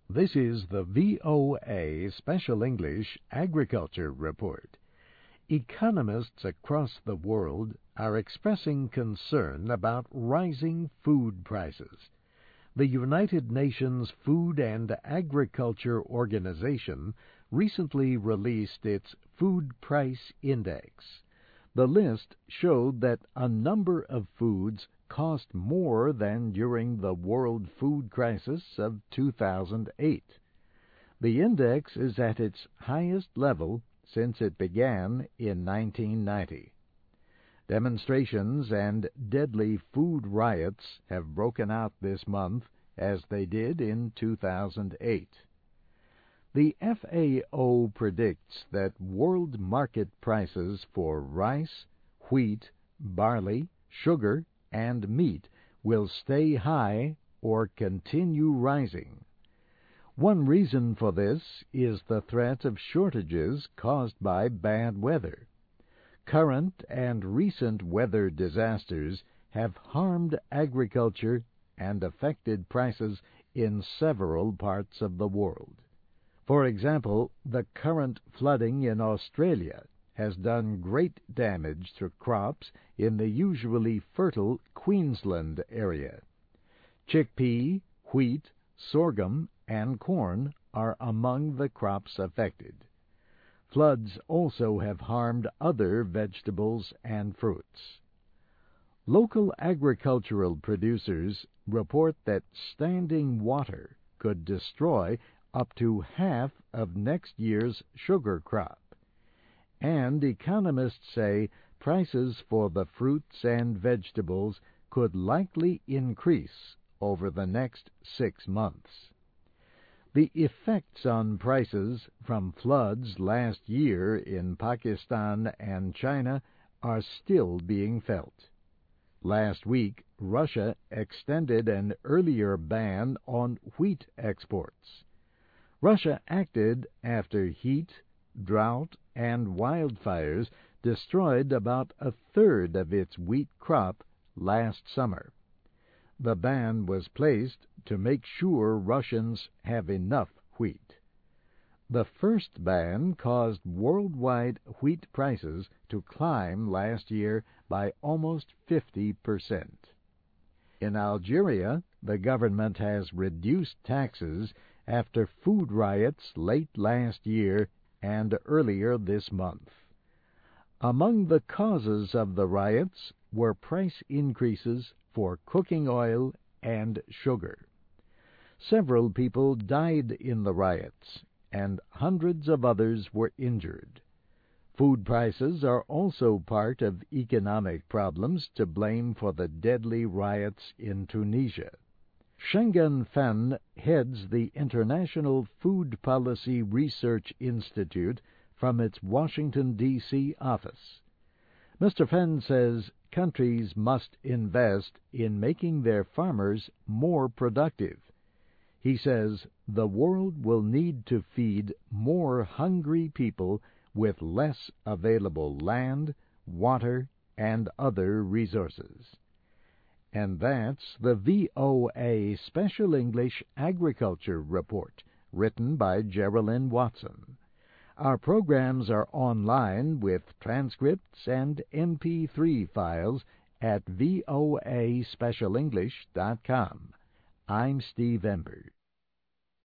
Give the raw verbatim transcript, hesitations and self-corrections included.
This is the V O A Special English Agriculture Report. Economists across the world are expressing concern about rising food prices. The United Nations Food and Agriculture Organization recently released its Food Price Index. The list showed that a number of foods cost more than during the world food crisis of two thousand eight. The index is at its highest level since it began in nineteen ninety. Demonstrations and deadly food riots have broken out this month as they did in two thousand eight. The F A O predicts that world market prices for rice, wheat, barley, sugar, and meat will stay high or continue rising. One reason for this is the threat of shortages caused by bad weather. Current and recent weather disasters have harmed agriculture and affected prices in several parts of the world. For example, the current flooding in Australia has done great damage to crops in the usually fertile Queensland area. Chickpea, wheat, sorghum, and corn are among the crops affected. Floods also have harmed other vegetables and fruits. Local agricultural producers report that standing water could destroy up to half of next year's sugar crop. And economists say prices for the fruits and vegetables could likely increase over the next six months. The effects on prices from floods last year in Pakistan and China are still being felt. Last week, Russia extended an earlier ban on wheat exports. Russia acted after heat, drought, and wildfires destroyed about a third of its wheat crop last summer. The ban was placed to make sure Russians have enough wheat. The first ban caused worldwide wheat prices to climb last year by almost fifty percent. In Algeria, the government has reduced taxes after food riots late last year and earlier this month. Among the causes of the riots were price increases for cooking oil and sugar. Several people died in the riots, and hundreds of others were injured. Food prices are also part of economic problems to blame for the deadly riots in Tunisia. Shenggen Fen heads the International Food Policy Research Institute from its Washington, D C office. Mister Fen says countries must invest in making their farmers more productive. He says the world will need to feed more hungry people with less available land, water, and other resources. And that's the V O A Special English Agriculture Report, written by Geraldine Watson. Our programs are online with transcripts and M P three files at voa special english dot com. I'm Steve Ember.